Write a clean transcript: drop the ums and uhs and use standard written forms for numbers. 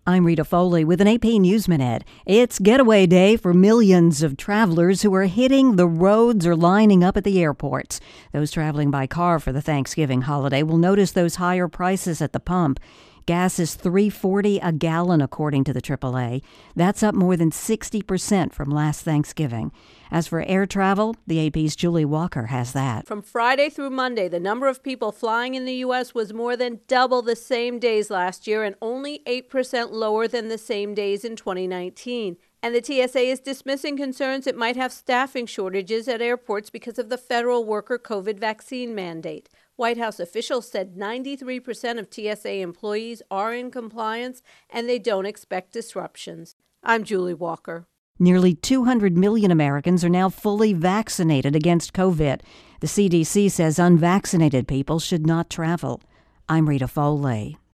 I'm Rita Foley with an AP News Minute. It's getaway day for millions of travelers who are hitting the roads or lining up at the airports. Those traveling by car for the Thanksgiving holiday will notice those higher prices at the pump. Gas is $3.40 a gallon, according to the AAA. That's up more than 60% from last Thanksgiving. As for air travel, the AP's Julie Walker has that. From Friday through Monday, the number of people flying in the U.S. was more than double the same days last year and only 8% lower than the same days in 2019. And the TSA is dismissing concerns it might have staffing shortages at airports because of the federal worker COVID vaccine mandate. White House officials said 93% of TSA employees are in compliance and they don't expect disruptions. I'm Julie Walker. Nearly 200 million Americans are now fully vaccinated against COVID. The CDC says unvaccinated people should not travel. I'm Rita Foley.